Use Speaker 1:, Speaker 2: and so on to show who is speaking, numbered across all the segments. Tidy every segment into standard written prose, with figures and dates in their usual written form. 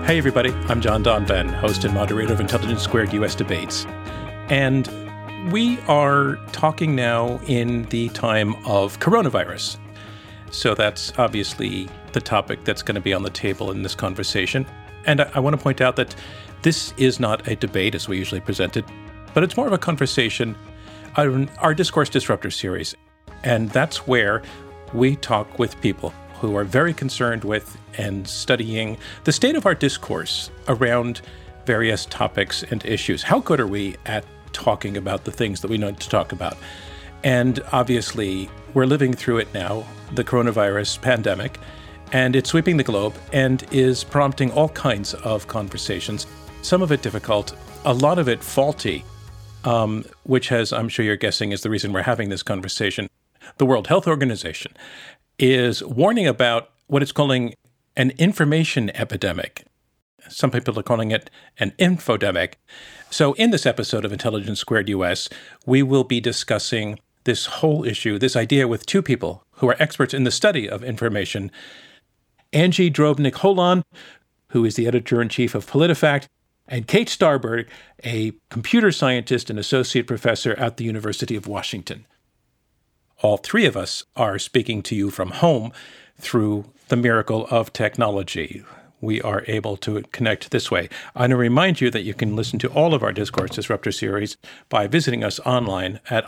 Speaker 1: Hey everybody, I'm John Donvan, host and moderator of Intelligence Squared US Debates. And we are talking now in the time of coronavirus. So that's obviously the topic that's going to be on the table in this conversation. And I want to point out that this is not a debate as we usually present it, but it's more of a conversation on our Discourse Disruptor series. And that's where we talk with people who are very concerned with and studying the state of our discourse around various topics and issues. How good are we at talking about the things that we need to talk about? And obviously, we're living through it now, the coronavirus pandemic, and it's sweeping the globe and is prompting all kinds of conversations, some of it difficult, a lot of it faulty, which has, I'm sure you're guessing, is the reason we're having this conversation. The World Health Organization is warning about what it's calling an information epidemic. Some people are calling it an infodemic. So in this episode of Intelligence Squared US, we will be discussing this whole issue, this idea with two people who are experts in the study of information. Angie Drobnik-Holon, who is the editor-in-chief of PolitiFact, and Kate Starberg, a computer scientist and associate professor at the University of Washington. All three of us are speaking to you from home through the miracle of technology. We are able to connect this way. I want to remind you that you can listen to all of our Discourse Disruptor series by visiting us online at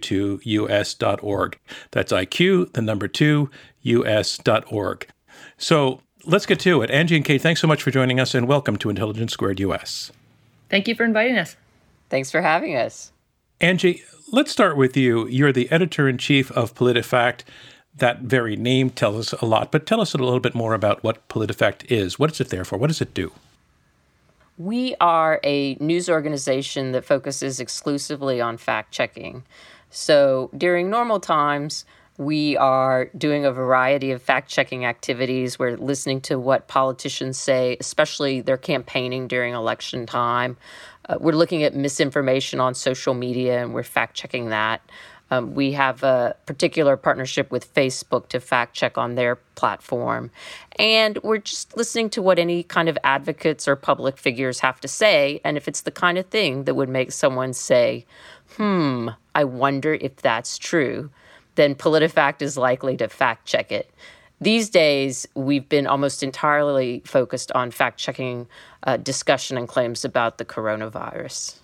Speaker 1: iq2us.org. That's IQ, the number 2, us.org. So let's get to it. Angie and Kate, thanks so much for joining us, and welcome to Intelligence Squared US.
Speaker 2: Thank you for inviting us.
Speaker 3: Thanks for having us.
Speaker 1: Angie, let's start with you. You're the editor-in-chief of PolitiFact. That very name tells us a lot, but tell us a little bit more about what PolitiFact is. What is it there for? What does it do?
Speaker 3: We are a news organization that focuses exclusively on fact-checking. So during normal times, we are doing a variety of fact-checking activities. We're listening to what politicians say, especially their campaigning during election time. We're looking at misinformation on social media, and we're fact-checking that. We have a particular partnership with Facebook to fact-check on their platform. And we're just listening to what any kind of advocates or public figures have to say. And if it's the kind of thing that would make someone say, I wonder if that's true, then PolitiFact is likely to fact-check it. These days, we've been almost entirely focused on fact-checking discussion and claims about the coronavirus.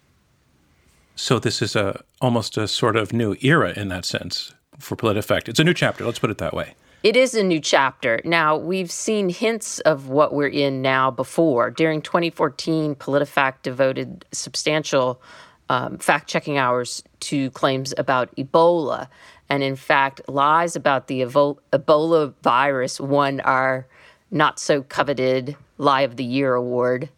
Speaker 1: So this is almost a sort of new era in that sense for PolitiFact. It's a new chapter, let's put it that way.
Speaker 3: It is a new chapter. Now, we've seen hints of what we're in now before. During 2014, PolitiFact devoted substantial fact-checking hours to claims about Ebola. And in fact, lies about the Ebola virus won our not-so-coveted Lie of the Year award.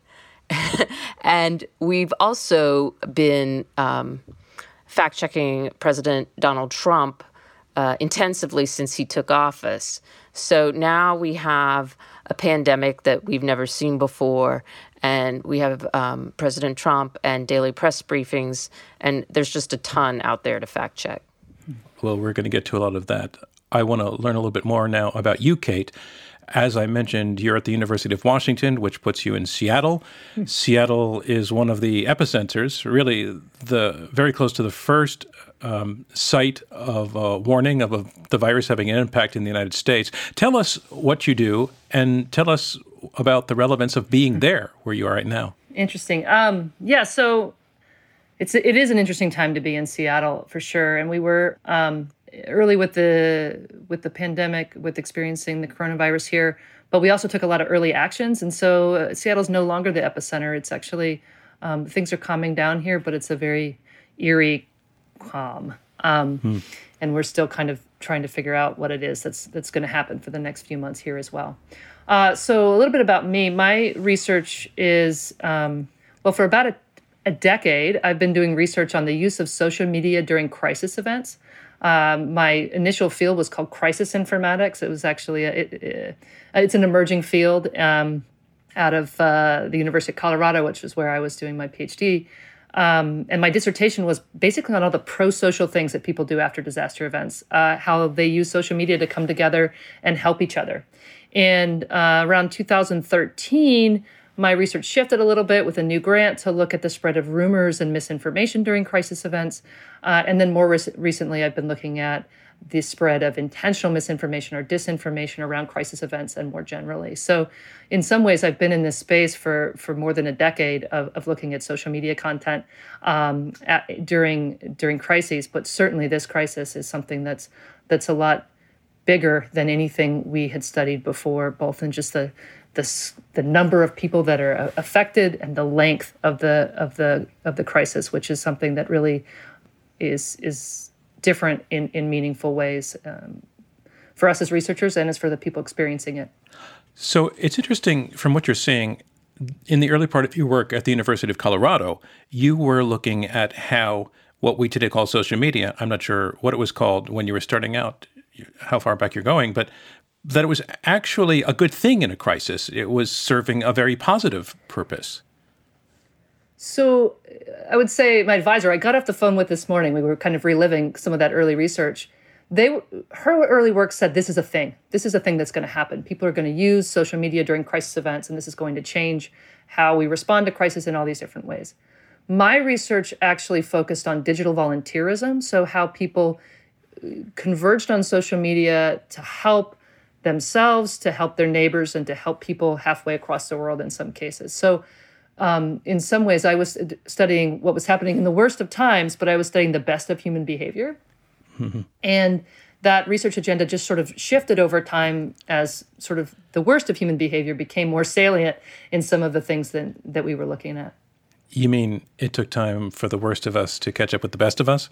Speaker 3: And we've also been fact-checking President Donald Trump intensively since he took office. So now we have a pandemic that we've never seen before, and we have President Trump and daily press briefings, and there's just a ton out there to fact-check.
Speaker 1: Well, we're going to get to a lot of that. I want to learn a little bit more now about you, Kate. As I mentioned, you're at the University of Washington, which puts you in Seattle. Seattle is one of the epicenters, really very close to the first site of a warning of the virus having an impact in the United States. Tell us what you do, and tell us about the relevance of being there where you are right now.
Speaker 2: Interesting. So it is an interesting time to be in Seattle for sure, and we were early with the pandemic, with experiencing the coronavirus here, but we also took a lot of early actions, and so Seattle's no longer the epicenter. It's actually things are calming down here, but it's a very eerie calm, and we're still kind of trying to figure out what it is that's going to happen for the next few months here as well. So a little bit about me. My research is for about a decade, I've been doing research on the use of social media during crisis events. My initial field was called crisis informatics. It was actually it's an emerging field out of the University of Colorado, which is where I was doing my PhD. And my dissertation was basically on all the pro-social things that people do after disaster events, how they use social media to come together and help each other. And around 2013, my research shifted a little bit with a new grant to look at the spread of rumors and misinformation during crisis events. And then more recently, I've been looking at the spread of intentional misinformation or disinformation around crisis events and more generally. So in some ways, I've been in this space for more than a decade of looking at social media content during crises. But certainly this crisis is something that's a lot bigger than anything we had studied before, both in just the number of people that are affected and the length of the crisis, which is something that really is different in meaningful ways for us as researchers and as for the people experiencing it.
Speaker 1: So it's interesting from what you're saying. In the early part of your work at the University of Colorado, you were looking at how what we today call social media, I'm not sure what it was called when you were starting out, how far back you're going, but that it was actually a good thing in a crisis. It was serving a very positive purpose.
Speaker 2: So I would say my advisor, I got off the phone with this morning. We were kind of reliving some of that early research. Her early work said this is a thing. This is a thing that's going to happen. People are going to use social media during crisis events, and this is going to change how we respond to crisis in all these different ways. My research actually focused on digital volunteerism, so how people converged on social media to help themselves, to help their neighbors, and to help people halfway across the world in some cases. So in some ways, I was studying what was happening in the worst of times, but I was studying the best of human behavior. Mm-hmm. And that research agenda just sort of shifted over time as sort of the worst of human behavior became more salient in some of the things that we were looking at.
Speaker 1: You mean it took time for the worst of us to catch up with the best of us?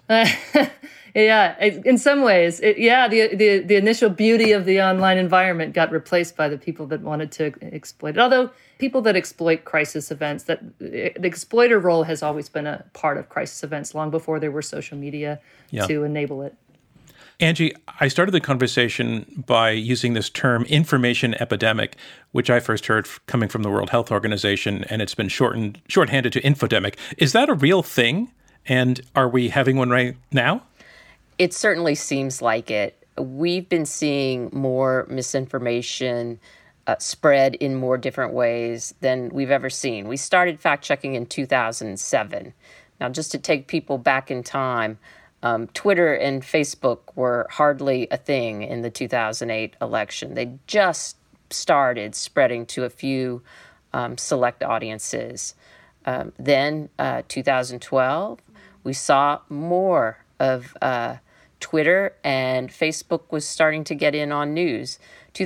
Speaker 2: Yeah, in some ways, the initial beauty of the online environment got replaced by the people that wanted to exploit it. Although people that exploit crisis events, that the exploiter role has always been a part of crisis events long before there were social media to enable it.
Speaker 1: Angie, I started the conversation by using this term information epidemic, which I first heard coming from the World Health Organization, and it's been shorthanded to infodemic. Is that a real thing? And are we having one right now?
Speaker 3: It certainly seems like it. We've been seeing more misinformation spread in more different ways than we've ever seen. We started fact-checking in 2007. Now, just to take people back in time, Twitter and Facebook were hardly a thing in the 2008 election. They just started spreading to a few select audiences. Then 2012, we saw more of Twitter, and Facebook was starting to get in on news.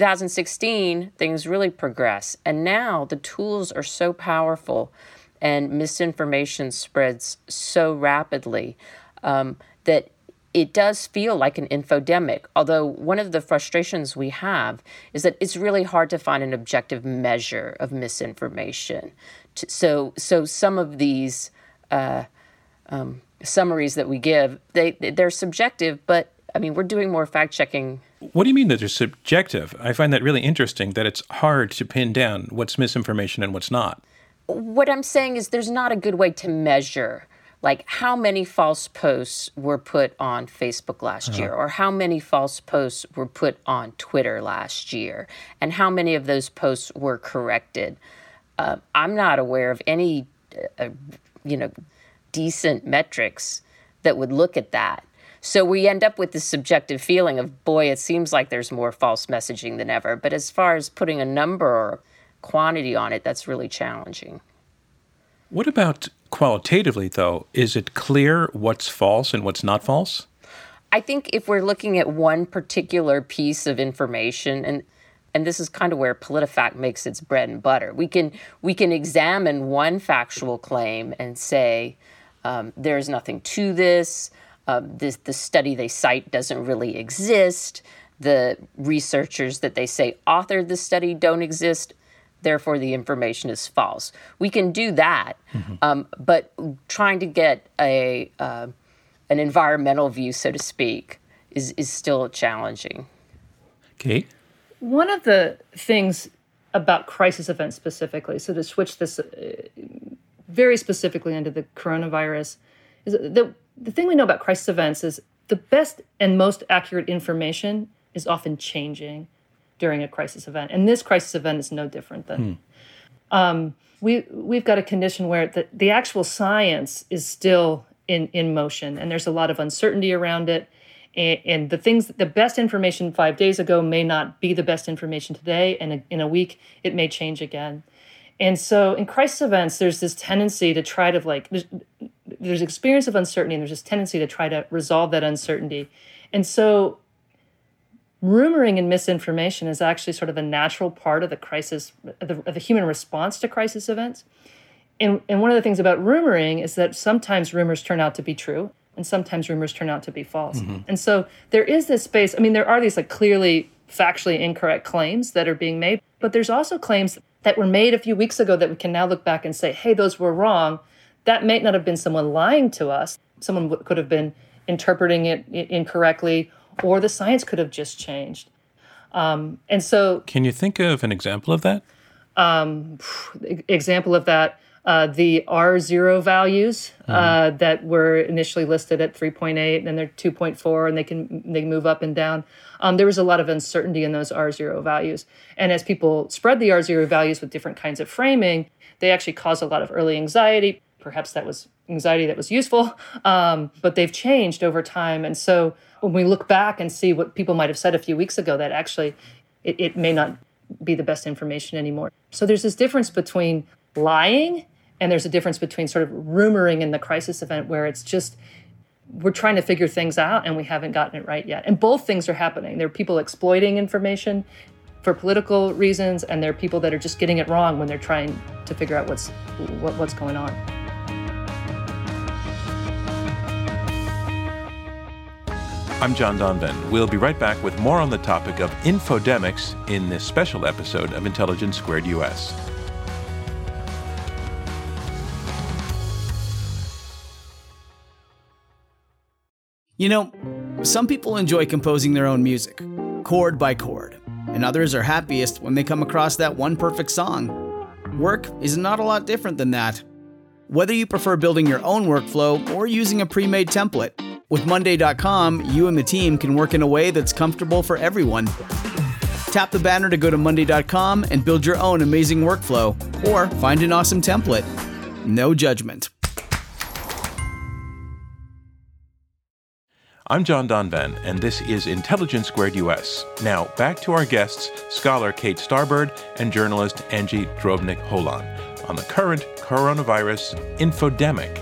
Speaker 3: 2016, things really progress. And now the tools are so powerful and misinformation spreads so rapidly that it does feel like an infodemic. Although one of the frustrations we have is that it's really hard to find an objective measure of misinformation. So some of these summaries that we give, they're subjective, but I mean, we're doing more fact-checking.
Speaker 1: What do you mean that they're subjective? I find that really interesting, that it's hard to pin down what's misinformation and what's not.
Speaker 3: What I'm saying is there's not a good way to measure, like how many false posts were put on Facebook last year, or how many false posts were put on Twitter last year, and how many of those posts were corrected. I'm not aware of any, decent metrics that would look at that. So we end up with this subjective feeling of, boy, it seems like there's more false messaging than ever. But as far as putting a number or quantity on it, that's really challenging.
Speaker 1: What about qualitatively, though? Is it clear what's false and what's not false?
Speaker 3: I think if we're looking at one particular piece of information, and this is kind of where PolitiFact makes its bread and butter, we can examine one factual claim and say, there's nothing to this. The study they cite doesn't really exist. The researchers that they say authored the study don't exist. Therefore, the information is false. We can do that, but trying to get an environmental view, so to speak, is still challenging.
Speaker 1: Kate?
Speaker 2: One of the things about crisis events specifically, so to switch very specifically into the coronavirus, is the thing we know about crisis events is the best and most accurate information is often changing during a crisis event. And this crisis event is no different than. We've got a condition where the actual science is still in motion, and there's a lot of uncertainty around it. And the best information 5 days ago may not be the best information today, and in a week it may change again. And so in crisis events, there's this tendency to try to there's experience of uncertainty, and there's this tendency to try to resolve that uncertainty. And so rumoring and misinformation is actually sort of a natural part of the crisis, of the human response to crisis events. And one of the things about rumoring is that sometimes rumors turn out to be true, and sometimes rumors turn out to be false. And so there is this space. I mean, there are these clearly factually incorrect claims that are being made, but there's also claims that were made a few weeks ago that we can now look back and say, hey, those were wrong. That may not have been someone lying to us. Someone could have been interpreting it incorrectly, or the science could have just changed. And so...
Speaker 1: Can you think of an example of that?
Speaker 2: Example of that, the R0 values that were initially listed at 3.8, and then they're 2.4, and they move up and down. There was a lot of uncertainty in those R0 values. And as people spread the R0 values with different kinds of framing, they actually caused a lot of early anxiety. Perhaps that was anxiety that was useful, but they've changed over time. And so when we look back and see what people might have said a few weeks ago, that actually it may not be the best information anymore. So there's this difference between lying, and there's a difference between sort of rumoring in the crisis event, where it's just we're trying to figure things out and we haven't gotten it right yet. And both things are happening. There are people exploiting information for political reasons, and there are people that are just getting it wrong when they're trying to figure out what's going on.
Speaker 1: I'm John Donvan. We'll be right back with more on the topic of infodemics in this special episode of Intelligence Squared US.
Speaker 4: You know, some people enjoy composing their own music, chord by chord, and others are happiest when they come across that one perfect song. Work is not a lot different than that. Whether you prefer building your own workflow or using a pre-made template, with Monday.com, you and the team can work in a way that's comfortable for everyone. Tap the banner to go to Monday.com and build your own amazing workflow, or find an awesome template. No judgment.
Speaker 1: I'm John Donvan, and this is Intelligence Squared US. Now, back to our guests, scholar Kate Starbird and journalist Angie Drobnik-Holan, on the current coronavirus infodemic.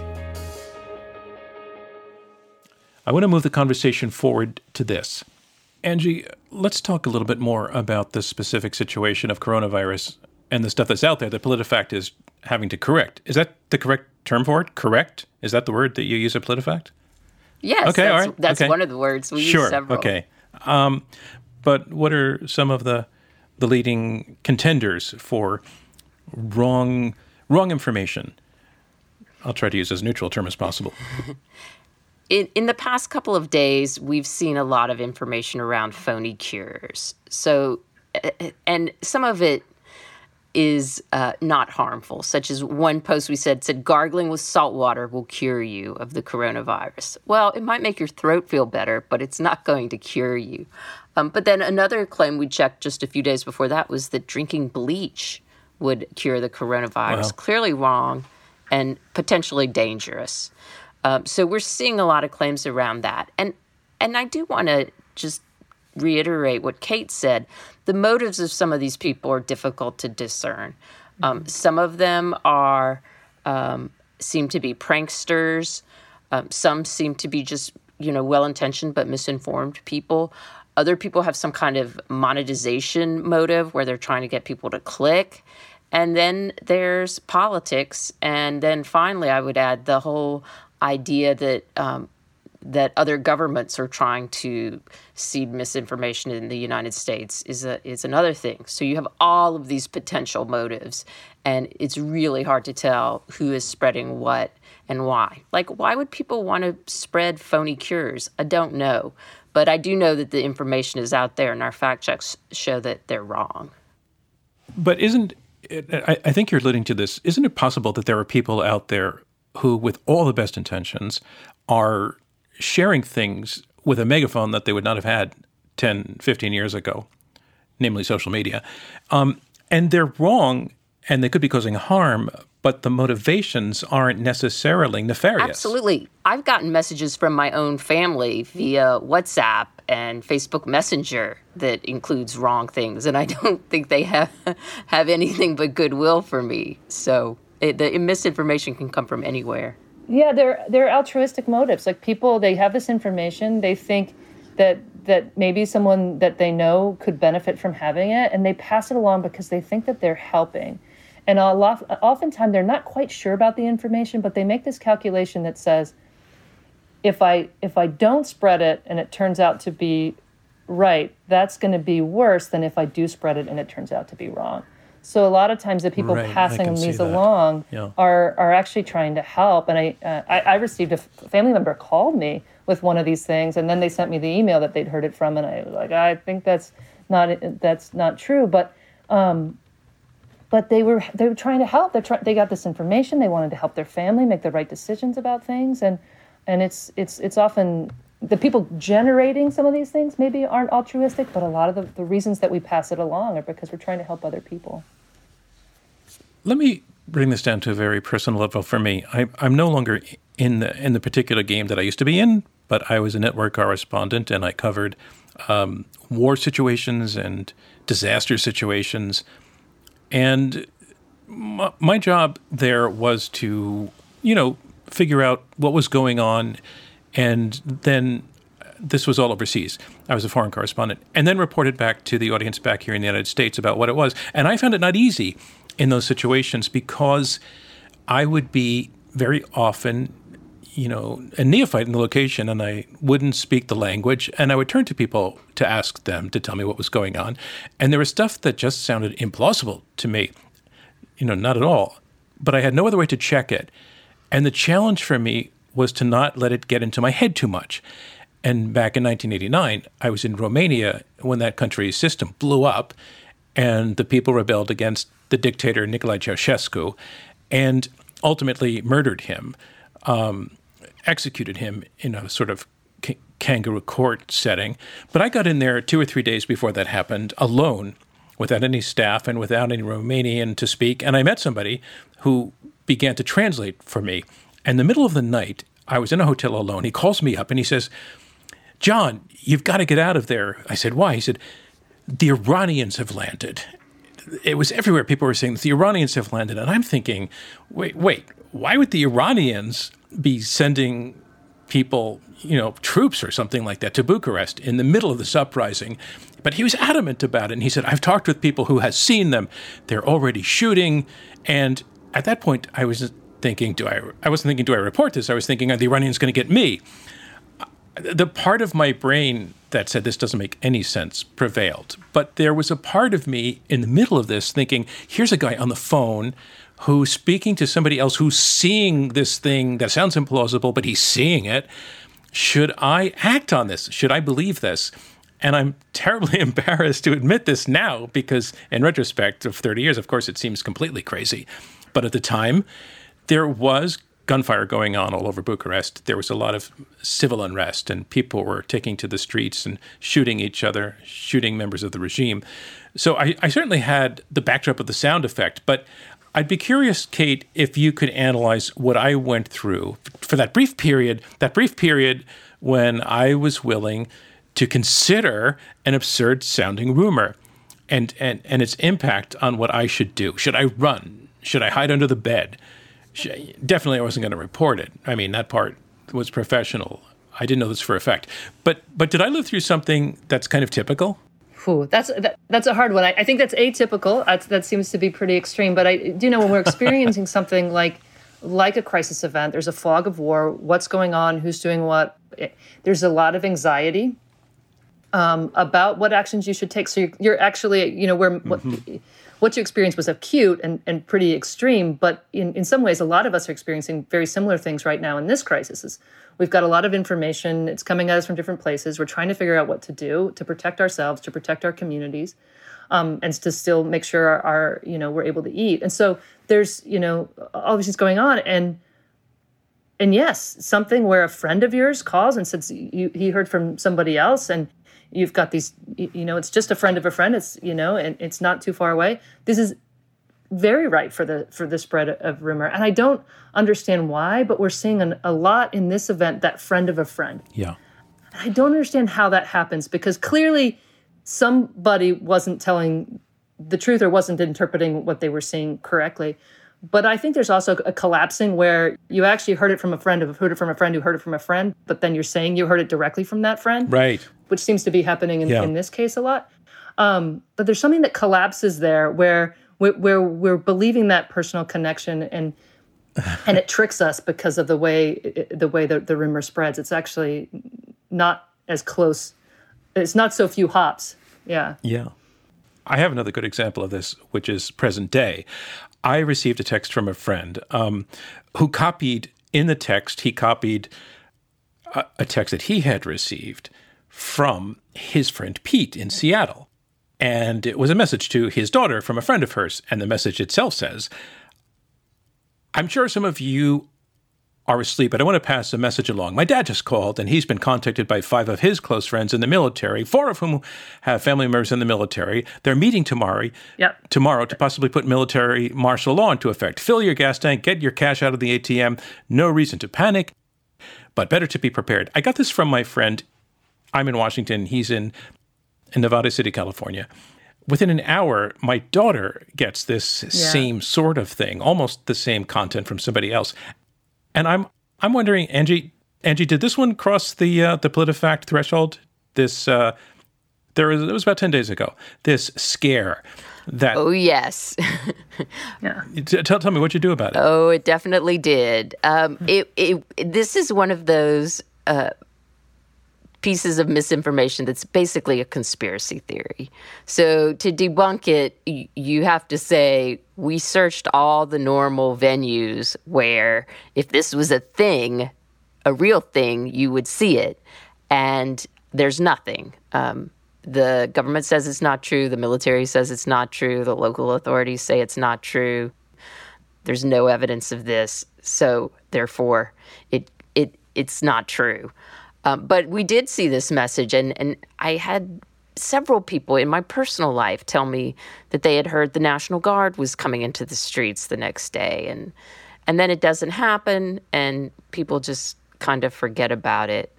Speaker 1: I want to move the conversation forward to this. Angie, let's talk a little bit more about the specific situation of coronavirus and the stuff that's out there that PolitiFact is having to correct. Is that the correct term for it? Correct? Is that the word that you use at PolitiFact?
Speaker 3: Yes,
Speaker 1: okay, all right.
Speaker 3: That's one of the words. We use several.
Speaker 1: Okay. But what are some of the leading contenders for wrong information? I'll try to use as neutral a term as possible.
Speaker 3: In the past couple of days, we've seen a lot of information around phony cures. So, and some of it is not harmful, such as one post we said gargling with salt water will cure you of the coronavirus. Well, it might make your throat feel better, but it's not going to cure you. But then another claim we checked just a few days before that was that drinking bleach would cure the coronavirus. Wow. Clearly wrong and potentially dangerous. So we're seeing a lot of claims around that. And I do want to just reiterate what Kate said. The motives of some of these people are difficult to discern. Some of them seem to be pranksters. Some seem to be just, well-intentioned but misinformed people. Other people have some kind of monetization motive where they're trying to get people to click. And then there's politics. And then finally, I would add the whole idea that that other governments are trying to seed misinformation in the United States is another thing. So you have all of these potential motives, and it's really hard to tell who is spreading what and why. Like, why would people want to spread phony cures? I don't know. But I do know that the information is out there, and our fact checks show that they're wrong.
Speaker 1: But isn't I think you're alluding to this. Isn't it possible that there are people out there who, with all the best intentions, are sharing things with a megaphone that they would not have had 10, 15 years ago, namely social media? And they're wrong, and they could be causing harm, but the motivations aren't necessarily nefarious.
Speaker 3: Absolutely. I've gotten messages from my own family via WhatsApp and Facebook Messenger that includes wrong things, and I don't think they have anything but goodwill for me. So the misinformation can come from anywhere.
Speaker 2: Yeah, they're altruistic motives. Like people, they have this information, they think that maybe someone that they know could benefit from having it, and they pass it along because they think that they're helping. And oftentimes they're not quite sure about the information, but they make this calculation that says, if I don't spread it and it turns out to be right, that's going to be worse than if I do spread it and it turns out to be wrong. So a lot of times the people passing these along are actually trying to help. And I received a family member called me with one of these things, and then they sent me the email that they'd heard it from, and I was like, I think that's not true. But they were trying to help. They got this information. They wanted to help their family make the right decisions about things, and it's often the people generating some of these things maybe aren't altruistic, but a lot of the reasons that we pass it along are because we're trying to help other people.
Speaker 1: Let me bring this down to a very personal level for me. I'm no longer in the particular game that I used to be in, but I was a network correspondent, and I covered war situations and disaster situations. And my job there was to, figure out what was going on. And then this was all overseas. I was a foreign correspondent, and then reported back to the audience back here in the United States about what it was. And I found it not easy in those situations because I would be very often, a neophyte in the location, and I wouldn't speak the language, and I would turn to people to ask them to tell me what was going on. And there was stuff that just sounded implausible to me, not at all. But I had no other way to check it. And the challenge for me was to not let it get into my head too much. And back in 1989, I was in Romania when that country's system blew up, and the people rebelled against the dictator Nicolae Ceausescu, and ultimately murdered him, executed him in a sort of kangaroo court setting. But I got in there 2 or 3 days before that happened, alone, without any staff and without any Romanian to speak. And I met somebody who began to translate for me. And in the middle of the night, I was in a hotel alone. He calls me up and he says, "John, you've got to get out of there." I said, "Why?" He said, "The Iranians have landed." It was everywhere. People were saying that the Iranians have landed. And I'm thinking, wait, why would the Iranians be sending people, troops or something like that to Bucharest in the middle of this uprising? But he was adamant about it. And he said, "I've talked with people who have seen them. They're already shooting." And at that point, I was thinking, do I report this? I was thinking, are the Iranians going to get me? The part of my brain that said this doesn't make any sense prevailed. But there was a part of me in the middle of this thinking, here's a guy on the phone who's speaking to somebody else who's seeing this thing that sounds implausible, but he's seeing it. Should I act on this? Should I believe this? And I'm terribly embarrassed to admit this now because in retrospect of 30 years, of course, it seems completely crazy. But at the time, there was gunfire going on all over Bucharest. There was a lot of civil unrest, and people were taking to the streets and shooting each other, shooting members of the regime. So I certainly had the backdrop of the sound effect, but I'd be curious, Kate, if you could analyze what I went through for that brief period when I was willing to consider an absurd-sounding rumor and its impact on what I should do. Should I run? Should I hide under the bed? Definitely I wasn't going to report it. I mean, that part was professional. I didn't know this for a fact. But did I live through something that's kind of typical?
Speaker 2: That's a hard one. I think that's atypical. That seems to be pretty extreme. But I do know when we're experiencing something like a crisis event, there's a fog of war, what's going on, who's doing what, there's a lot of anxiety. about what actions you should take. So you're actually, what you experienced was acute and pretty extreme, but in some ways, a lot of us are experiencing very similar things right now in this crisis. We've got a lot of information. It's coming at us from different places. We're trying to figure out what to do to protect ourselves, to protect our communities, and to still make sure we're able to eat. And so there's, all these things going on. And yes, something where a friend of yours calls and says he heard from somebody else, and you've got these, it's just a friend of a friend. It's, and it's not too far away. This is very ripe for the spread of rumor. And I don't understand why, but we're seeing a lot in this event, that friend of a friend.
Speaker 1: Yeah.
Speaker 2: I don't understand how that happens, because clearly somebody wasn't telling the truth or wasn't interpreting what they were seeing correctly. But I think there's also a collapsing where you actually heard it from a friend who heard it from a friend who heard it from a friend, but then you're saying you heard it directly from that friend.
Speaker 1: Right.
Speaker 2: Which seems to be happening in this case a lot. But there's something that collapses there where we're believing that personal connection and it tricks us because of the way the rumor spreads. It's actually not as close. It's not so few hops. Yeah.
Speaker 1: Yeah. I have another good example of this, which is present day. I received a text from a friend who copied in the text, he copied a text that he had received from his friend Pete in Seattle. And it was a message to his daughter from a friend of hers. And the message itself says, "I'm sure some of you are asleep, but I want to pass a message along. My dad just called, and he's been contacted by 5 of his close friends in the military, 4 of whom have family members in the military. They're meeting tomorrow to possibly put military martial law into effect. Fill your gas tank, get your cash out of the ATM. No reason to panic, but better to be prepared." I got this from my friend. I'm in Washington. He's in Nevada City, California. Within an hour, my daughter gets this same sort of thing, almost the same content from somebody else. And I'm wondering, Angie, did this one cross the PolitiFact threshold? This it was about 10 days ago. This scare that.
Speaker 3: Oh yes.
Speaker 2: Yeah.
Speaker 1: Tell me what you do about it.
Speaker 3: Oh, it definitely did. This is one of those pieces of misinformation that's basically a conspiracy theory. So to debunk it, you have to say, we searched all the normal venues where if this was a thing, a real thing, you would see it. And there's nothing. The government says it's not true. The military says it's not true. The local authorities say it's not true. There's no evidence of this. So therefore, it's not true. But we did see this message, and I had several people in my personal life tell me that they had heard the National Guard was coming into the streets the next day, and then it doesn't happen, and people just kind of forget about it.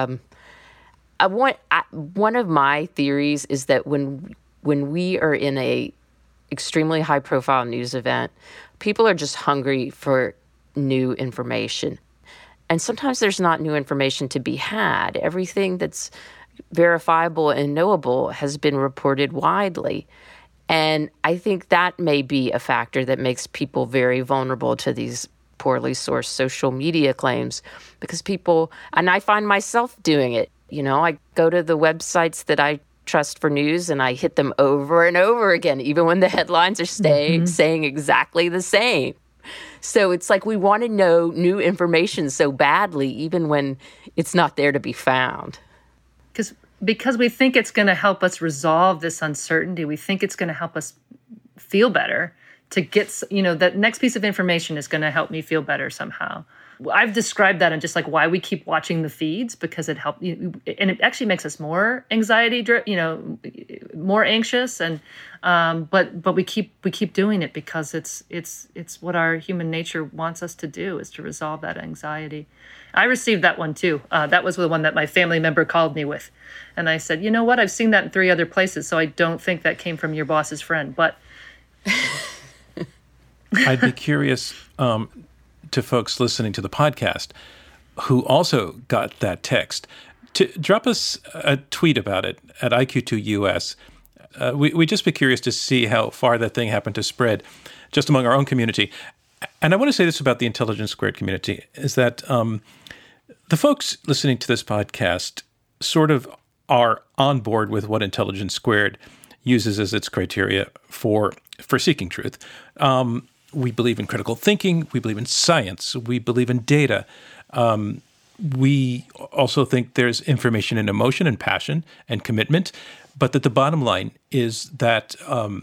Speaker 3: One of my theories is that when we are in a extremely high-profile news event, people are just hungry for new information. And sometimes there's not new information to be had. Everything that's verifiable and knowable has been reported widely. And I think that may be a factor that makes people very vulnerable to these poorly sourced social media claims, because people, and I find myself doing it, I go to the websites that I trust for news and I hit them over and over again, even when the headlines are saying exactly the same. So it's like we want to know new information so badly, even when it's not there to be found.
Speaker 2: Because we think it's going to help us resolve this uncertainty. We think it's going to help us feel better. To get, that next piece of information is going to help me feel better somehow. I've described that and just like why we keep watching the feeds, because it helps, and it actually makes us more more anxious, and but we keep doing it because it's what our human nature wants us to do, is to resolve that anxiety. I received that one too. That was the one that my family member called me with, and I said, you know what? I've seen that in 3 other places, so I don't think that came from your boss's friend, but.
Speaker 1: I'd be curious to folks listening to the podcast who also got that text to drop us a tweet about it at IQ2US. We'd just be curious to see how far that thing happened to spread just among our own community. And I want to say this about the Intelligence Squared community, is that the folks listening to this podcast sort of are on board with what Intelligence Squared uses as its criteria for seeking truth. We believe in critical thinking. We believe in science. We believe in data. We also think there's information and emotion and passion and commitment, but that the bottom line is that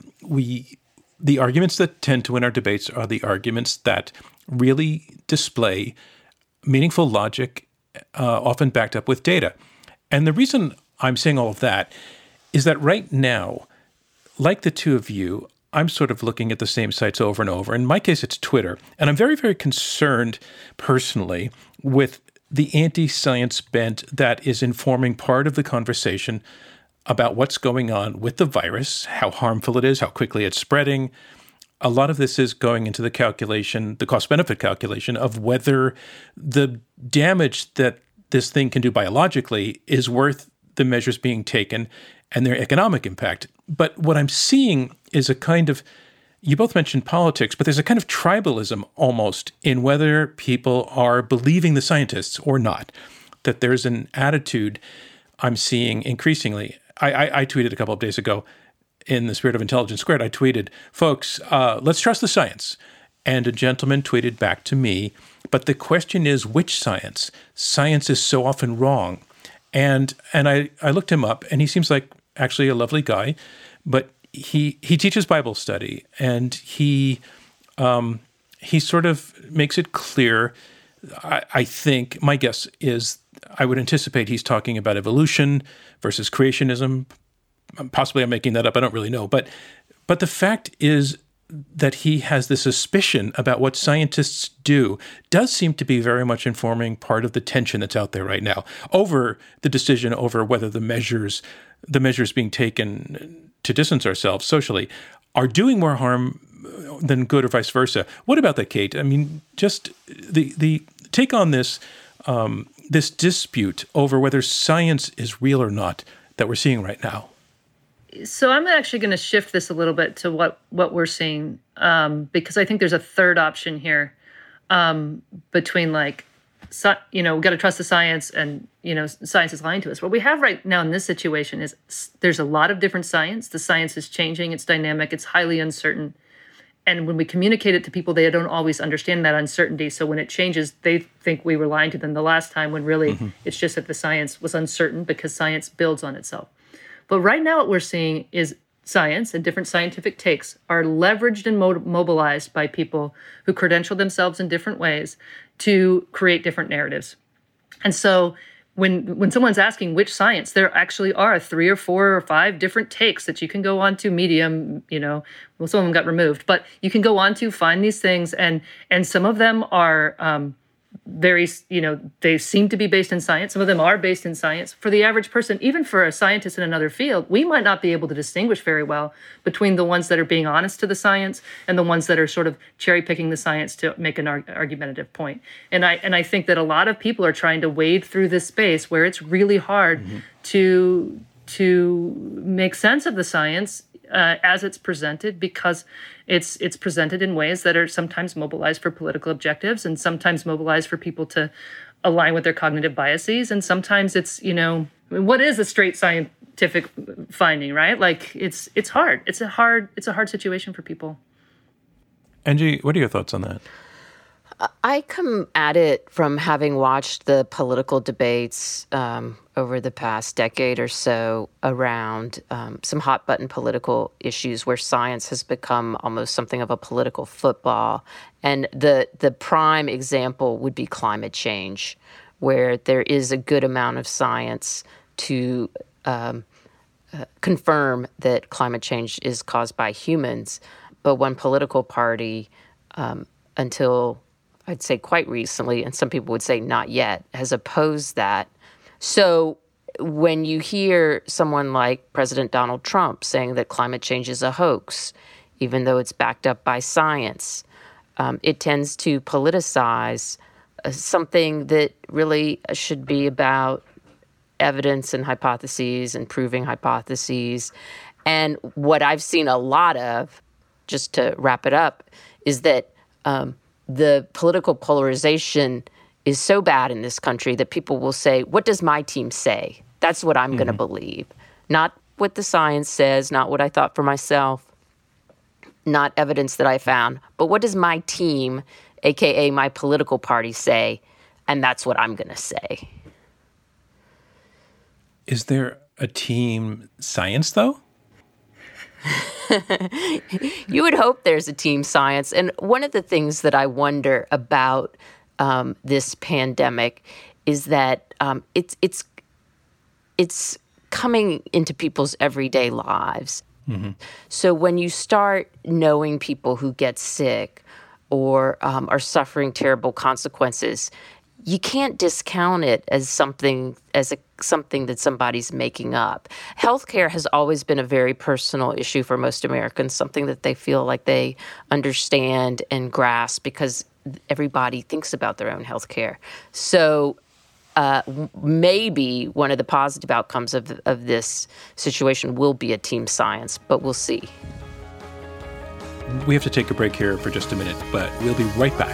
Speaker 1: the arguments that tend to win our debates are the arguments that really display meaningful logic, often backed up with data. And the reason I'm saying all of that is that right now, like the two of you, I'm sort of looking at the same sites over and over. In my case, it's Twitter. And I'm very, very concerned personally with the anti-science bent that is informing part of the conversation about what's going on with the virus, how harmful it is, how quickly it's spreading. A lot of this is going into the calculation, the cost-benefit calculation of whether the damage that this thing can do biologically is worth the measures being taken and their economic impact. But what I'm seeing is a kind of, you both mentioned politics, but there's a kind of tribalism almost in whether people are believing the scientists or not, that there's an attitude I'm seeing increasingly. I tweeted a couple of days ago, in the spirit of Intelligence Squared, I tweeted, folks, let's trust the science. And a gentleman tweeted back to me, but the question is, which science? Science is so often wrong. And I looked him up, and he seems like actually a lovely guy, but he teaches Bible study, and he sort of makes it clear. I think, my guess is, I would anticipate he's talking about evolution versus creationism. Possibly I'm making that up. I don't really know. But the fact is that he has this suspicion about what scientists do does seem to be very much informing part of the tension that's out there right now over the decision over whether the measures being taken to distance ourselves socially are doing more harm than good or vice versa. What about that, Kate? I mean, just the take on this this dispute over whether science is real or not that we're seeing right now.
Speaker 2: So I'm actually going to shift this a little bit to what we're seeing, because I think there's a third option here between we've got to trust the science and, science is lying to us. What we have right now in this situation is there's a lot of different science. The science is changing. It's dynamic. It's highly uncertain. And when we communicate it to people, they don't always understand that uncertainty. So when it changes, they think we were lying to them the last time when really it's just that the science was uncertain because science builds on itself. But right now what we're seeing is science and different scientific takes are leveraged and mobilized by people who credential themselves in different ways to create different narratives. And so when someone's asking which science, there actually are 3 or 4 or 5 different takes that you can go on to Medium, some of them got removed, but you can go on to find these things. And some of them are very, they seem to be based in science. Some of them are based in science. For the average person, even for a scientist in another field, we might not be able to distinguish very well between the ones that are being honest to the science and the ones that are sort of cherry picking the science to make an argumentative point. And I think that a lot of people are trying to wade through this space where it's really hard to make sense of the science as it's presented, because it's presented in ways that are sometimes mobilized for political objectives and sometimes mobilized for people to align with their cognitive biases. And sometimes it's, what is a straight scientific finding, right? Like it's hard. It's a hard situation for people.
Speaker 1: Angie, what are your thoughts on that?
Speaker 3: I come at it from having watched the political debates over the past decade or so around some hot-button political issues where science has become almost something of a political football. And the prime example would be climate change, where there is a good amount of science to confirm that climate change is caused by humans. But one political party, until I'd say quite recently, and some people would say not yet, has opposed that. So when you hear someone like President Donald Trump saying that climate change is a hoax, even though it's backed up by science, it tends to politicize something that really should be about evidence and hypotheses and proving hypotheses. And what I've seen a lot of, just to wrap it up, is that the political polarization is so bad in this country that people will say, what does my team say? That's what I'm going to believe. Not what the science says, not what I thought for myself, not evidence that I found, but what does my team, aka my political party, say? And that's what I'm going to say.
Speaker 1: Is there a team science, though?
Speaker 3: You would hope there's a team science. And one of the things that I wonder about this pandemic is that it's coming into people's everyday lives. Mm-hmm. So when you start knowing people who get sick or are suffering terrible consequences, you can't discount it as something that somebody's making up. Healthcare has always been a very personal issue for most Americans, something that they feel like they understand and grasp because everybody thinks about their own healthcare. So maybe one of the positive outcomes of this situation will be a team science, but we'll see.
Speaker 1: We have to take a break here for just a minute, but we'll be right back.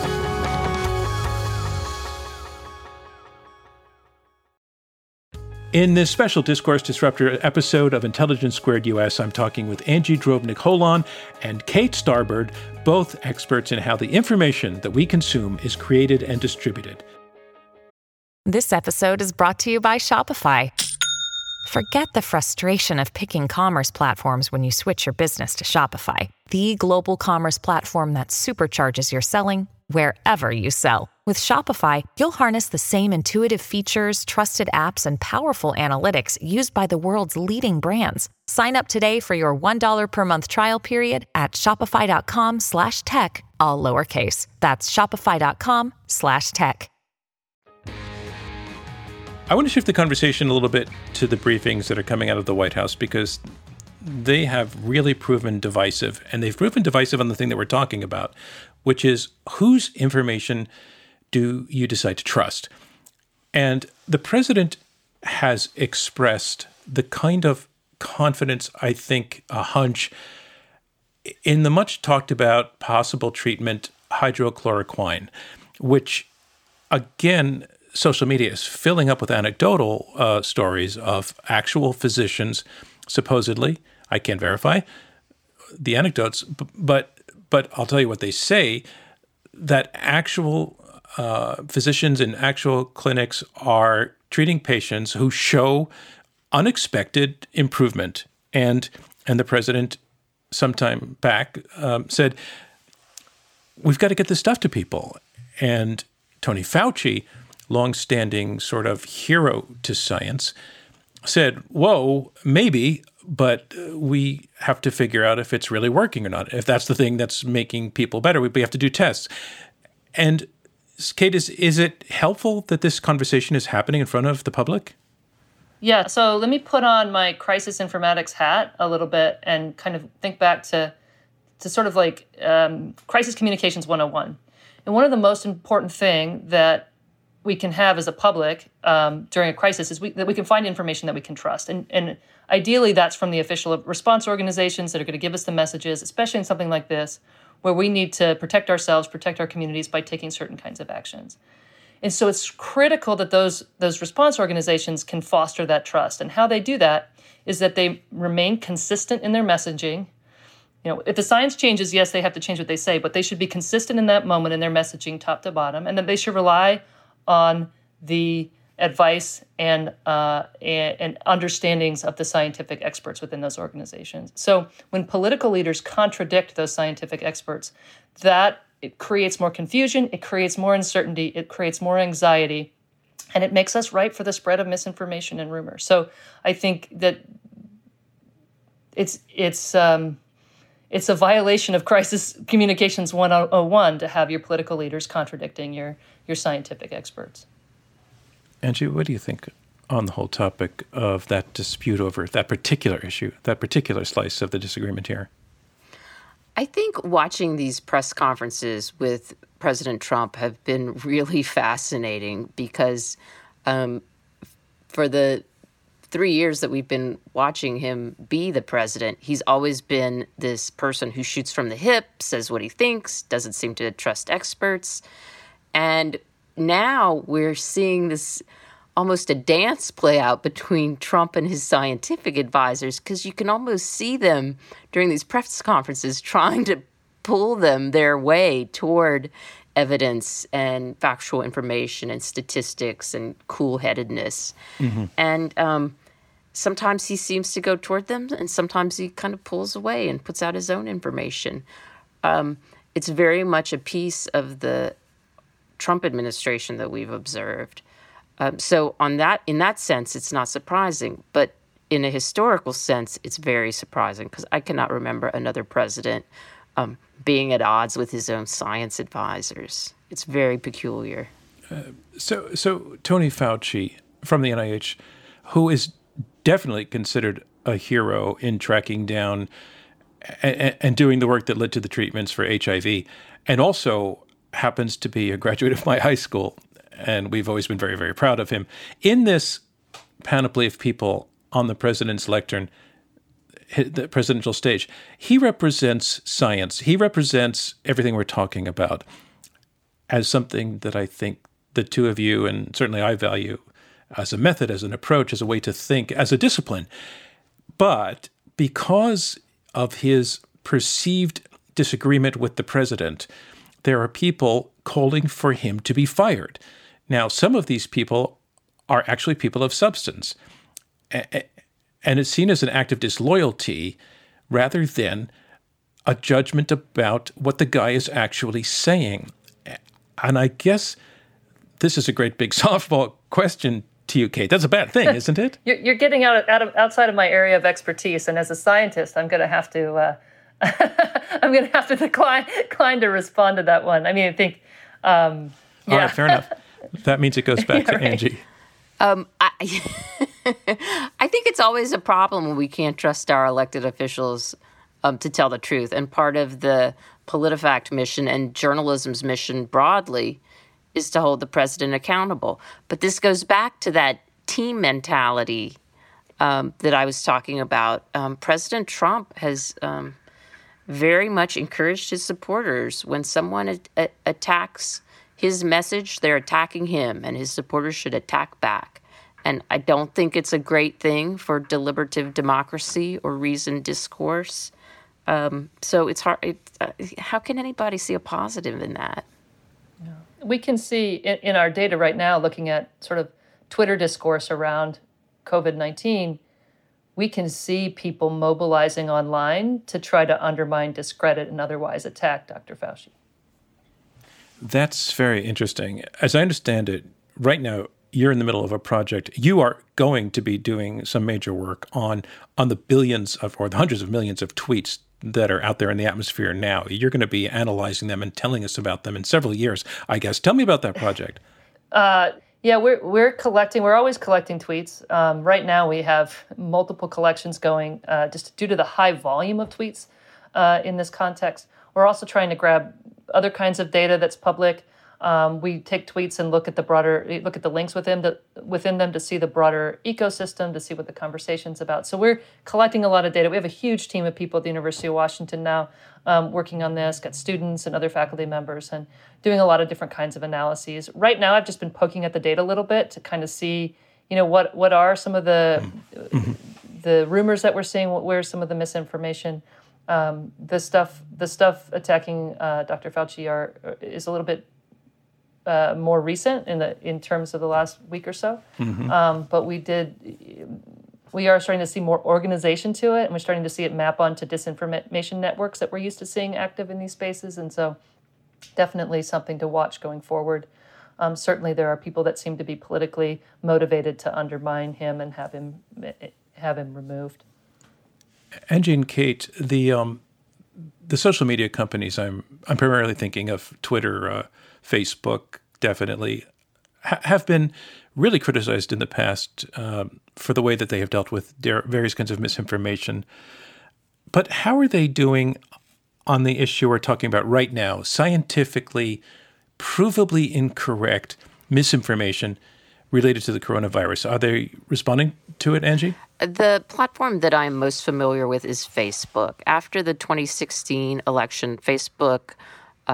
Speaker 1: In this special Discourse Disruptor episode of Intelligence Squared US, I'm talking with Angie Drobnik-Holon and Kate Starbird, both experts in how the information that we consume is created and distributed.
Speaker 5: This episode is brought to you by Shopify. Forget the frustration of picking commerce platforms when you switch your business to Shopify, the global commerce platform that supercharges your selling wherever you sell. With Shopify, you'll harness the same intuitive features, trusted apps, and powerful analytics used by the world's leading brands. Sign up today for your $1 per month trial period at shopify.com/tech, all lowercase. That's shopify.com/tech.
Speaker 1: I want to shift the conversation a little bit to the briefings that are coming out of the White House because they have really proven divisive, and they've proven divisive on the thing that we're talking about, which is whose information do you decide to trust? And the president has expressed the kind of confidence, I think, a hunch, in the much talked about possible treatment, hydrochloroquine, which, again, social media is filling up with anecdotal stories of actual physicians, supposedly, I can't verify the anecdotes, but I'll tell you what they say, that actual physicians in actual clinics are treating patients who show unexpected improvement. And the president, sometime back, said, we've got to get this stuff to people. And Tony Fauci, longstanding sort of hero to science, said, whoa, maybe, but we have to figure out if it's really working or not. If that's the thing that's making people better, we have to do tests. And Kate, is it helpful that this conversation is happening in front of the public?
Speaker 2: Yeah, so let me put on my crisis informatics hat a little bit and kind of think back to sort of like crisis communications 101. And one of the most important thing that we can have as a public during a crisis is that we can find information that we can trust. And ideally, that's from the official response organizations that are going to give us the messages, especially in something like this, where we need to protect ourselves, protect our communities by taking certain kinds of actions. And so it's critical that those response organizations can foster that trust. And how they do that is that they remain consistent in their messaging. You know, if the science changes, yes, they have to change what they say, but they should be consistent in that moment in their messaging top to bottom. And then they should rely on the advice and understandings of the scientific experts within those organizations. So when political leaders contradict those scientific experts, it creates more confusion, it creates more uncertainty, it creates more anxiety, and it makes us ripe for the spread of misinformation and rumors. So I think that it's a violation of crisis communications 101 to have your political leaders contradicting your scientific experts.
Speaker 1: Angie, what do you think on the whole topic of that dispute over that particular issue, that particular slice of the disagreement here?
Speaker 3: I think watching these press conferences with President Trump have been really fascinating because for the 3 years that we've been watching him be the president, he's always been this person who shoots from the hip, says what he thinks, doesn't seem to trust experts. And now we're seeing this almost a dance play out between Trump and his scientific advisors, because you can almost see them during these press conferences trying to pull them their way toward evidence and factual information and statistics and cool-headedness. Mm-hmm. And sometimes he seems to go toward them, and sometimes he kind of pulls away and puts out his own information. It's very much a piece of the Trump administration that we've observed. So in that sense, it's not surprising. But in a historical sense, it's very surprising, because I cannot remember another president being at odds with his own science advisors. It's very peculiar.
Speaker 1: So Tony Fauci from the NIH, who is definitely considered a hero in tracking down and doing the work that led to the treatments for HIV, and also happens to be a graduate of my high school, and we've always been very, very proud of him. In this panoply of people on the president's lectern, the presidential stage, he represents science. He represents everything we're talking about as something that I think the two of you, and certainly I value as a method, as an approach, as a way to think, as a discipline. But because of his perceived disagreement with the president, there are people calling for him to be fired. Now, some of these people are actually people of substance, and it's seen as an act of disloyalty rather than a judgment about what the guy is actually saying. And I guess this is a great big softball question to you, Kate. That's a bad thing, isn't it?
Speaker 2: You're getting outside of my area of expertise, and as a scientist, I'm going to have to decline to respond to that one. I mean, I think,
Speaker 1: All right, fair enough. That means it goes back to
Speaker 2: right.
Speaker 1: Angie.
Speaker 3: I think it's always a problem when we can't trust our elected officials to tell the truth. And part of the PolitiFact mission and journalism's mission broadly is to hold the president accountable. But this goes back to that team mentality that I was talking about. President Trump has very much encouraged his supporters. When someone attacks his message, they're attacking him, and his supporters should attack back. And I don't think it's a great thing for deliberative democracy or reasoned discourse. So it's hard. How can anybody see a positive in that?
Speaker 2: We can see in our data right now, looking at sort of Twitter discourse around COVID-19, we can see people mobilizing online to try to undermine, discredit, and otherwise attack Dr. Fauci.
Speaker 1: That's very interesting. As I understand it, right now, you're in the middle of a project. You are going to be doing some major work on the billions of, or the hundreds of millions of tweets that are out there in the atmosphere now. You're going to be analyzing them and telling us about them in several years, I guess. Tell me about that project.
Speaker 2: Yeah, we're collecting. We're always collecting tweets. Right now, we have multiple collections going just due to the high volume of tweets in this context. We're also trying to grab other kinds of data that's public. We take tweets and look at the links within them to see the broader ecosystem, to see what the conversation's about. So we're collecting a lot of data. We have a huge team of people at the University of Washington now working on this, got students and other faculty members, and doing a lot of different kinds of analyses. Right now, I've just been poking at the data a little bit to kind of see, what are some of the rumors that we're seeing, where's some of the misinformation. The stuff attacking Dr. Fauci is a little bit more recent in terms of the last week or so. Mm-hmm. But we are starting to see more organization to it, and we're starting to see it map onto disinformation networks that we're used to seeing active in these spaces. And so definitely something to watch going forward. Certainly there are people that seem to be politically motivated to undermine him and have him removed.
Speaker 1: Angie and Kate, the social media companies, I'm primarily thinking of Twitter, Facebook, definitely, have been really criticized in the past for the way that they have dealt with various kinds of misinformation. But how are they doing on the issue we're talking about right now, scientifically, provably incorrect misinformation related to the coronavirus? Are they responding to it, Angie?
Speaker 3: The platform that I'm most familiar with is Facebook. After the 2016 election, Facebook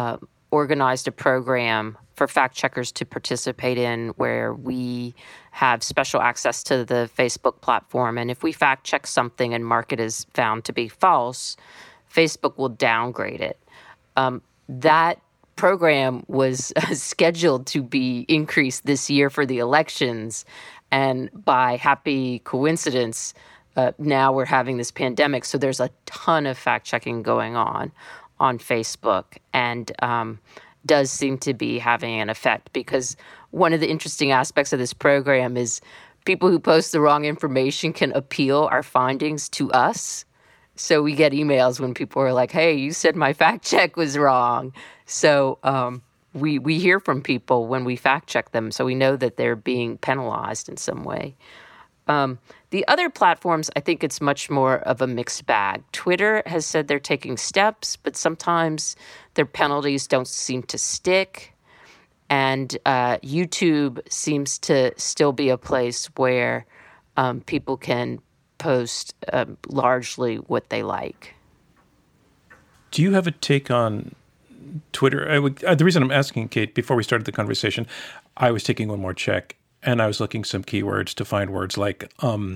Speaker 3: organized a program for fact checkers to participate in where we have special access to the Facebook platform. And if we fact check something and mark it as found to be false, Facebook will downgrade it. That program was scheduled to be increased this year for the elections. And by happy coincidence, now we're having this pandemic. So there's a ton of fact checking going on Facebook, and does seem to be having an effect, because one of the interesting aspects of this program is people who post the wrong information can appeal our findings to us. So we get emails when people are like, hey, you said my fact check was wrong. So we hear from people when we fact check them, so we know that they're being penalized in some way. The other platforms, I think it's much more of a mixed bag. Twitter has said they're taking steps, but sometimes their penalties don't seem to stick. And YouTube seems to still be a place where people can post largely what they like.
Speaker 1: Do you have a take on Twitter? The reason I'm asking, Kate, before we started the conversation, I was taking one more check, and I was looking some keywords to find words like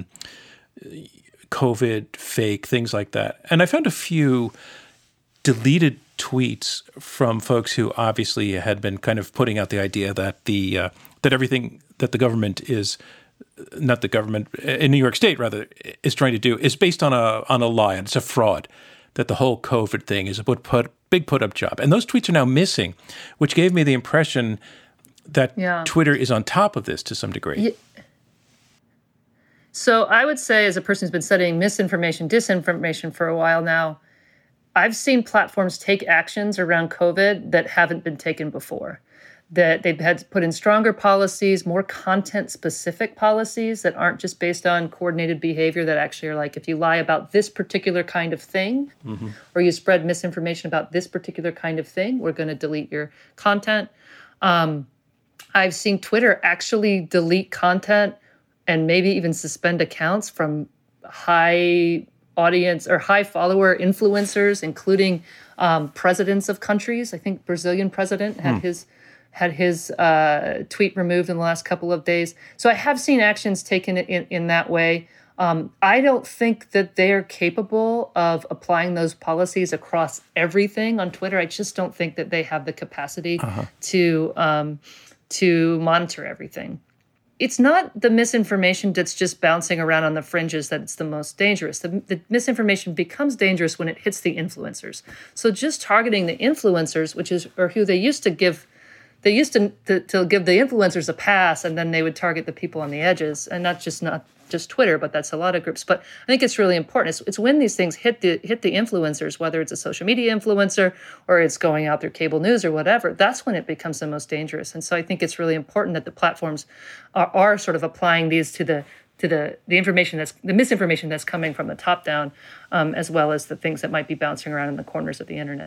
Speaker 1: COVID, fake, things like that. And I found a few deleted tweets from folks who obviously had been kind of putting out the idea that that everything that the government is, not the government, in New York State rather, is trying to do is based on a lie, and it's a fraud, that the whole COVID thing is a big put-up job. And those tweets are now missing, which gave me the impression that Twitter is on top of this to some degree.
Speaker 2: Yeah. So I would say, as a person who's been studying misinformation, disinformation for a while now, I've seen platforms take actions around COVID that haven't been taken before. That they've had to put in stronger policies, more content-specific policies that aren't just based on coordinated behavior, that actually are like, if you lie about this particular kind of thing, or you spread misinformation about this particular kind of thing, we're going to delete your content. I've seen Twitter actually delete content and maybe even suspend accounts from high audience or high follower influencers, including presidents of countries. I think Brazilian president had his tweet removed in the last couple of days. So I have seen actions taken in that way. I don't think that they're capable of applying those policies across everything on Twitter. I just don't think that they have the capacity to monitor everything. It's not the misinformation that's just bouncing around on the fringes that's the most dangerous. The misinformation becomes dangerous when it hits the influencers. So just targeting the influencers, or who they used to give to give the influencers a pass, and then they would target the people on the edges, and not just Twitter, but that's a lot of groups. But I think it's really important. It's when these things hit the influencers, whether it's a social media influencer or it's going out through cable news or whatever, that's when it becomes the most dangerous. And so I think it's really important that the platforms are sort of applying these to the information the misinformation that's coming from the top down, as well as the things that might be bouncing around in the corners of the internet.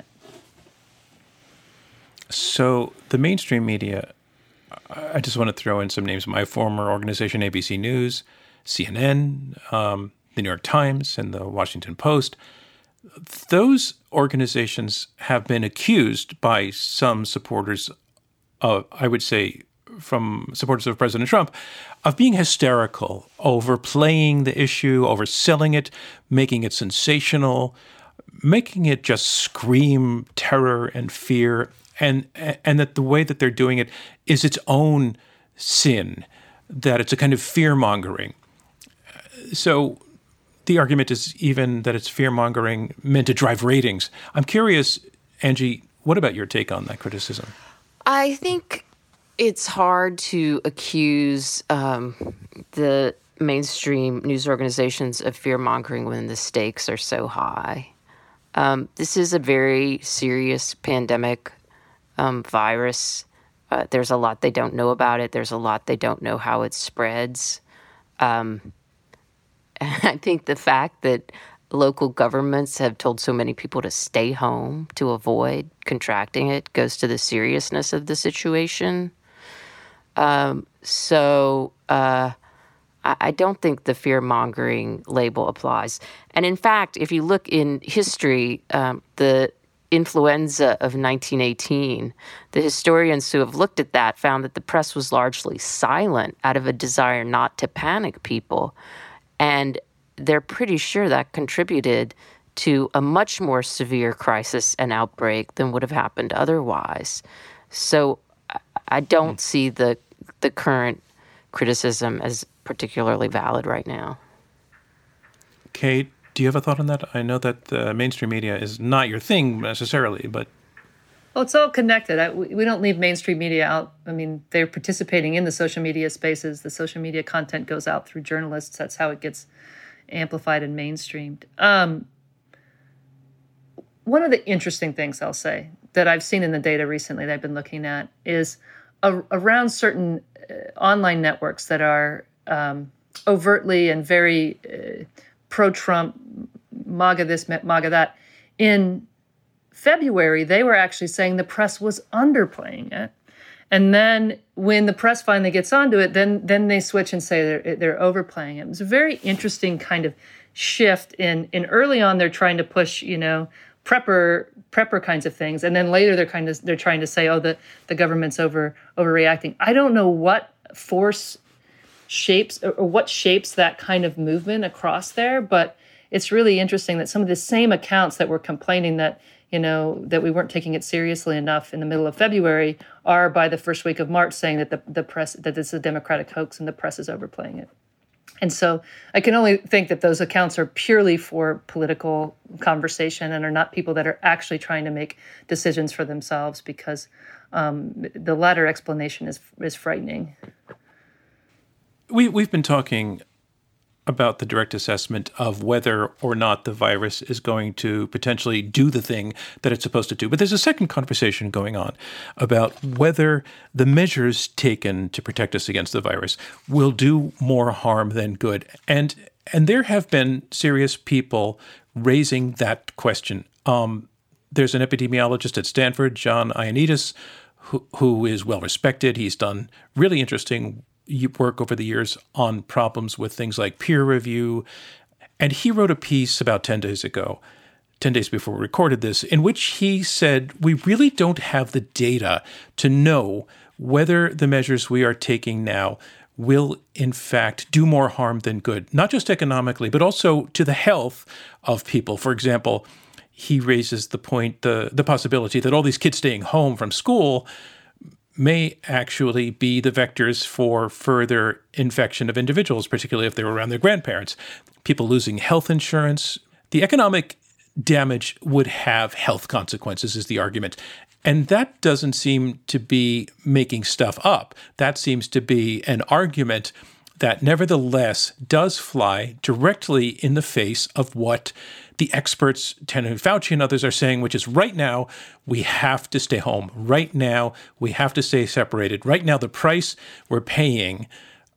Speaker 1: So the mainstream media, I just want to throw in some names. My former organization, ABC News, CNN, the New York Times, and the Washington Post, those organizations have been accused by some supporters of, I would say, from supporters of President Trump, of being hysterical, overplaying the issue, overselling it, making it sensational, making it just scream terror and fear, and that the way that they're doing it is its own sin, that it's a kind of fear-mongering. So the argument is even that it's fear-mongering meant to drive ratings. I'm curious, Angie, what about your take on that criticism?
Speaker 3: I think it's hard to accuse the mainstream news organizations of fear-mongering when the stakes are so high. This is a very serious pandemic virus. There's a lot they don't know about it. There's a lot they don't know how it spreads. I think the fact that local governments have told so many people to stay home to avoid contracting it goes to the seriousness of the situation. So I don't think the fear-mongering label applies. And in fact, if you look in history, the influenza of 1918. The historians who have looked at that found that the press was largely silent out of a desire not to panic people. And they're pretty sure that contributed to a much more severe crisis and outbreak than would have happened otherwise. So I don't see the current criticism as particularly valid right now.
Speaker 1: Kate, do you have a thought on that? I know that mainstream media is not your thing necessarily, but...
Speaker 2: Well, it's all connected. We don't leave mainstream media out. I mean, they're participating in the social media spaces. The social media content goes out through journalists. That's how it gets amplified and mainstreamed. One of the interesting things I'll say that I've seen in the data recently that I've been looking at is around certain online networks that are overtly and very pro-Trump, MAGA this, MAGA that. In February, they were actually saying the press was underplaying it. And then when the press finally gets onto it, then they switch and say they're overplaying it. It was a very interesting kind of shift in early on they're trying to push, prepper kinds of things. And then later they're trying to say, oh, the government's overreacting. I don't know what force shapes or what shapes that kind of movement across there, but it's really interesting that some of the same accounts that were complaining that that we weren't taking it seriously enough in the middle of February are by the first week of March saying that the press, that this is a Democratic hoax and the press is overplaying it. And so I can only think that those accounts are purely for political conversation and are not people that are actually trying to make decisions for themselves, because the latter explanation is frightening.
Speaker 1: We've been talking about the direct assessment of whether or not the virus is going to potentially do the thing that it's supposed to do. But there's a second conversation going on about whether the measures taken to protect us against the virus will do more harm than good. And there have been serious people raising that question. There's an epidemiologist at Stanford, John Ioannidis, who is well respected. He's done really interesting work over the years on problems with things like peer review. And he wrote a piece about 10 days ago, 10 days before we recorded this, in which he said, we really don't have the data to know whether the measures we are taking now will, in fact, do more harm than good, not just economically, but also to the health of people. For example, he raises the point, the possibility that all these kids staying home from school may actually be the vectors for further infection of individuals, particularly if they were around their grandparents. People losing health insurance. The economic damage would have health consequences, is the argument. And that doesn't seem to be making stuff up. That seems to be an argument that nevertheless does fly directly in the face of what the experts, Anthony Fauci and others, are saying, which is right now we have to stay home. Right now we have to stay separated. Right now the price we're paying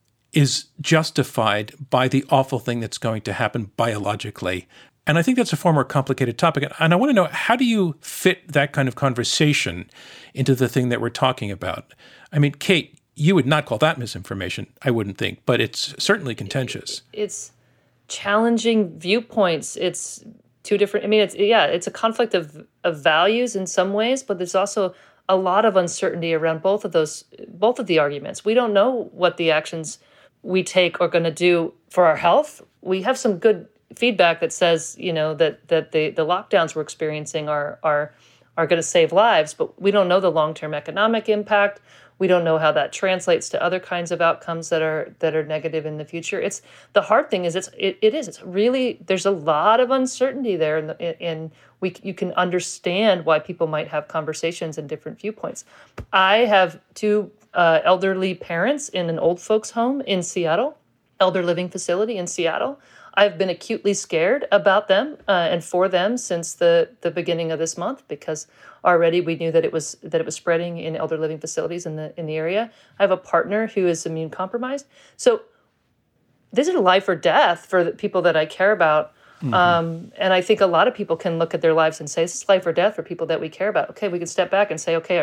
Speaker 1: is justified by the awful thing that's going to happen biologically. And I think that's a far more complicated topic. And I want to know, how do you fit that kind of conversation into the thing that we're talking about? I mean, Kate, you would not call that misinformation, I wouldn't think, but it's certainly contentious.
Speaker 2: It's challenging viewpoints. It's two different, it's a conflict of values in some ways, but there's also a lot of uncertainty around both of the arguments. We don't know what the actions we take are going to do for our health. We have some good feedback that says, that the lockdowns we're experiencing are going to save lives, but we don't know the long-term economic impact. We don't know how that translates to other kinds of outcomes that are negative in the future. It's the hard thing is it's really, there's a lot of uncertainty there, and you can understand why people might have conversations and different viewpoints. I have two elderly parents in an old folks home in Seattle, elder living facility in Seattle. I've been acutely scared about them and for them since the beginning of this month, because already we knew that it was spreading in elder living facilities in the area. I have a partner who is immune compromised, so this is life or death for the people that I care about. Mm-hmm. And I think a lot of people can look at their lives and say, this is life or death for people that we care about. Okay, we can step back and say, okay, our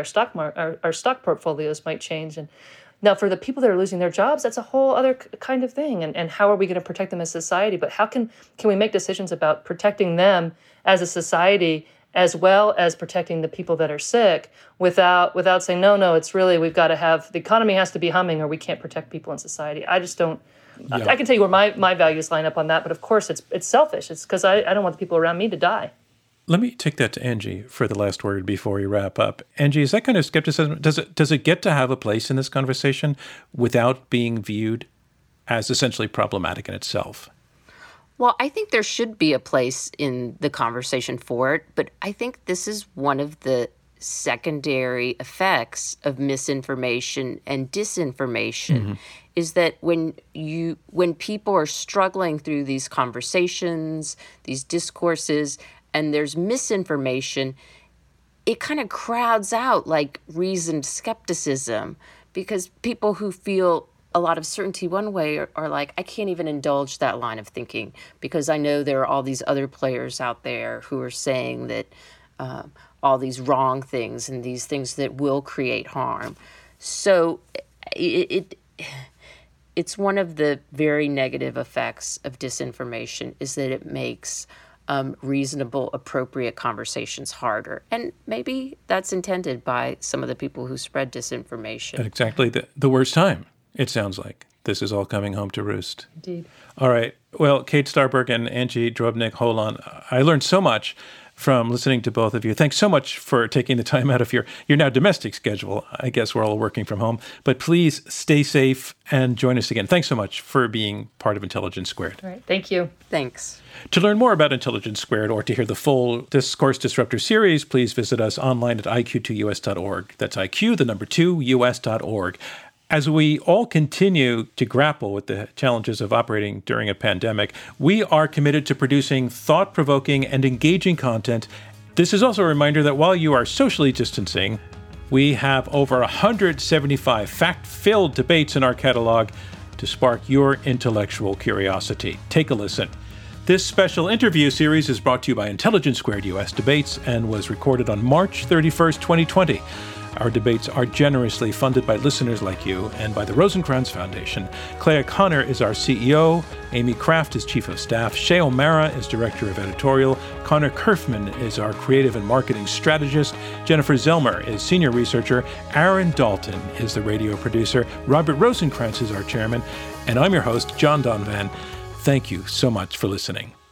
Speaker 2: stock portfolios might change. And now, for the people that are losing their jobs, that's a whole other kind of thing. And how are we going to protect them as a society? But how can we make decisions about protecting them as a society as well as protecting the people that are sick without saying, no, it's really, we've got to have, the economy has to be humming or we can't protect people in society. I just don't, I can tell you where my values line up on that, but of course it's selfish. It's because I don't want the people around me to die.
Speaker 1: Let me take that to Angie for the last word before we wrap up. Angie, is that kind of skepticism, does it get to have a place in this conversation without being viewed as essentially problematic in itself?
Speaker 3: Well, I think there should be a place in the conversation for it, but I think this is one of the secondary effects of misinformation and disinformation, is that when people are struggling through these conversations, these discourses, and there's misinformation, it kind of crowds out like reasoned skepticism, because people who feel a lot of certainty one way are like, I can't even indulge that line of thinking because I know there are all these other players out there who are saying that all these wrong things and these things that will create harm. So it's one of the very negative effects of disinformation is that it makes reasonable, appropriate conversations harder. And maybe that's intended by some of the people who spread disinformation.
Speaker 1: At exactly the worst time, it sounds like. This is all coming home to roost.
Speaker 2: Indeed.
Speaker 1: All right. Well, Kate Starberg and Angie Drobnik-Holon, I learned so much from listening to both of you. Thanks so much for taking the time out of your now domestic schedule. I guess we're all working from home. But please stay safe and join us again. Thanks so much for being part of Intelligence Squared.
Speaker 2: All right. Thank you.
Speaker 3: Thanks.
Speaker 1: To learn more about Intelligence Squared or to hear the full Discourse Disruptor series, please visit us online at iq2us.org. That's IQ, the number 2, us.org. As we all continue to grapple with the challenges of operating during a pandemic, we are committed to producing thought-provoking and engaging content. This is also a reminder that while you are socially distancing, we have over 175 fact-filled debates in our catalog to spark your intellectual curiosity. Take a listen. This special interview series is brought to you by Intelligence Squared US Debates and was recorded on March 31st, 2020. Our debates are generously funded by listeners like you and by the Rosencrantz Foundation. Clea Connor is our CEO. Amy Kraft is Chief of Staff. Shay O'Mara is Director of Editorial. Connor Kerfman is our Creative and Marketing Strategist. Jennifer Zelmer is Senior Researcher. Aaron Dalton is the radio producer. Robert Rosencrantz is our Chairman. And I'm your host, John Donvan. Thank you so much for listening.